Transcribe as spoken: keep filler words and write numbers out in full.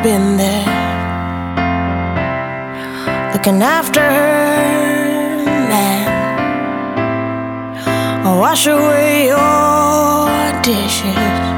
been there, looking after her man. Wash away your dishes,